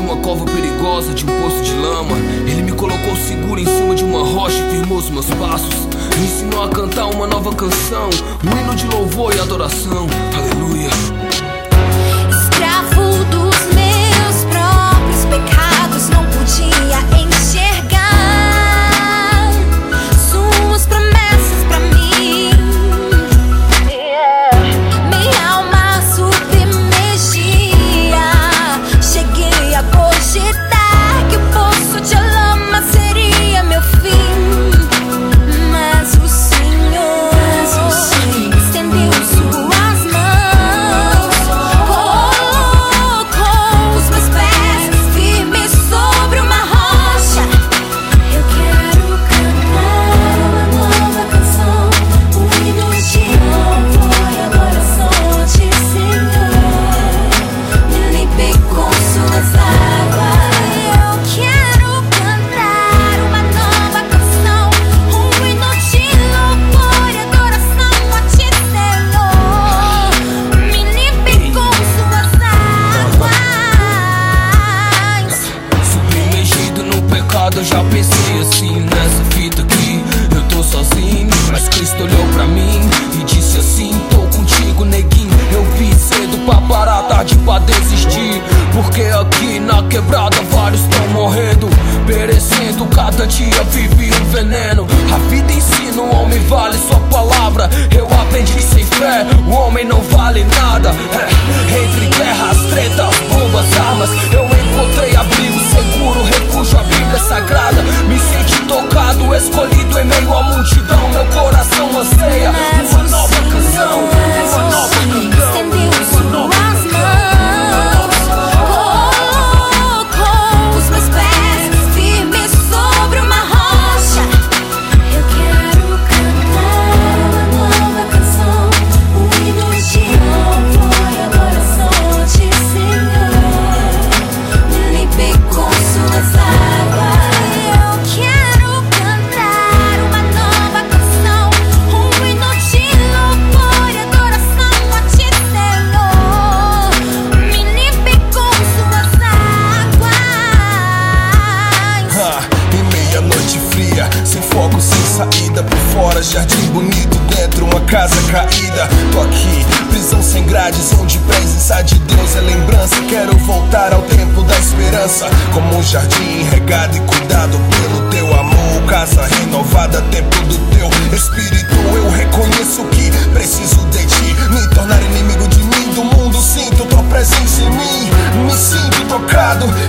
uma cova perigosa, de um poço de lama. Ele me colocou seguro em cima de uma rocha e firmou os meus passos. Me ensinou a cantar uma nova canção, um hino de louvor e adoração. Aleluia. Escravo dos meus próprios pecados, não podia enxergar suas promessas pra mim. Minha alma submergia. Cheguei a cogitar que o poço de lama seria meu fim, mas o Senhor estendeu suas mãos, colocou os meus pés firmes sobre uma rocha. Eu quero cantar uma nova canção, um hino de louvor e adoração a Ti, Senhor. Me limpe com Suas águas. Eu quero cantar uma nova canção, um hino de louvor e adoração a Ti, Senhor. Me limpe com Suas águas. Submergido no pecado, eu já pensei assim, nessa fita aqui eu tô sozinho, mas Cristo olhou pra mim e disse assim: tô contigo, neguinho. Eu vi cedo pra parar, tarde pra desistir, porque aqui na quebrada vários tão morrendo, perecendo, cada dia vive um veneno. A vida ensina, o homem vale sua palavra. Eu aprendi que sem fé o homem não vale nada. Entre guerras, tretas, bombas, armas, eu encontrei abrigo seguro, refúgio, a Bíblia Sagrada. Me senti tocado, escolhido em meio à multidão. Meu coração anseia uma nova canção, uma nova canção, Estendeu uma suas nova mãos, colocou os meus pés firmes sobre uma rocha. Eu quero cantar uma nova canção, um hino de louvor e adoração a Ti, Senhor. Me limpe com Suas águas. Eu quero cantar uma nova canção, um hino de louvor e adoração a Ti, Senhor. Me limpe com Suas águas. Em meia-noite fria, sem foco, sem saída, por fora, jardim bonito, dentro uma casa caída. Tô aqui, prisão sem grades, onde presença de Deus é lembrança. Quero voltar ao tempo da esperança, como um jardim regado e cuidado pelo Teu amor. Casa renovada, templo do Teu Espírito. Eu reconheço que preciso de Ti, me tornar inimigo de mim, do mundo. Sinto Tua presença em mim, me sinto tocado.